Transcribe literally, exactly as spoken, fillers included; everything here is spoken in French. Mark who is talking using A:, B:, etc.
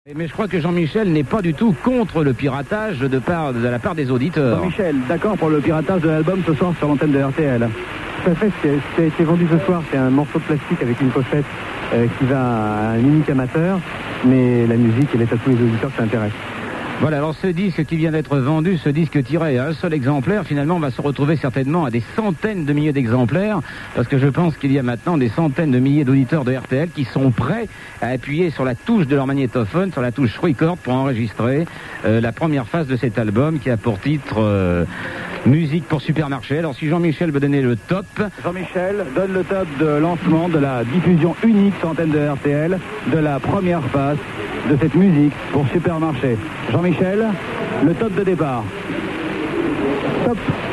A: Mais je crois que Jean-Michel n'est pas du tout contre le piratage de, part, de la part des auditeurs.
B: Jean-Michel, d'accord pour le piratage de l'album ce soir sur l'antenne de R T L.
C: Tout à fait, ce qui a été vendu ce soir, c'est un morceau de plastique avec une pochette euh, qui va à un unique amateur, mais la musique, elle est à tous les auditeurs qui s'intéressent.
A: Voilà, alors ce disque qui vient d'être vendu, ce disque tiré à un seul exemplaire, finalement, va se retrouver certainement à des centaines de milliers d'exemplaires, parce que je pense qu'il y a maintenant des centaines de milliers d'auditeurs de R T L qui sont prêts à appuyer sur la touche de leur magnétophone, sur la touche record pour enregistrer euh, la première phase de cet album qui a pour titre euh, Musique pour Supermarché. Alors si Jean-Michel veut donner le top...
B: Jean-Michel donne le top de lancement de la diffusion unique sur l'antenne de R T L de la première phase de cette musique pour Supermarché. Jean-Michel, le top de départ.
C: Top.